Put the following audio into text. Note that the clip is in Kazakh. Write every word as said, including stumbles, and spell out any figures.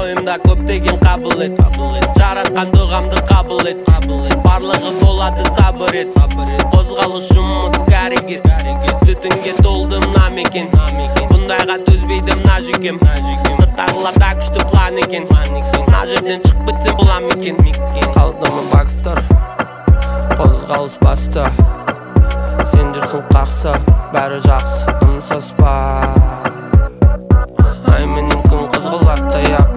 бойымда көптеген қабілет жаратқан дұғамды қабыл ет барлығы болады сабыр ет қозғалыс жұмыс кәрігет түтінге толды мына мекен бұндайға төзбейді мына жүйкем сырттағыларда күшті план екен мына жерден шығып бітсем бұла мекен қалдымы бакстар қозғалыс басты сен жүрсің қақса бәрі жақсы дым саспа ай менен күн қызғылақтай ақ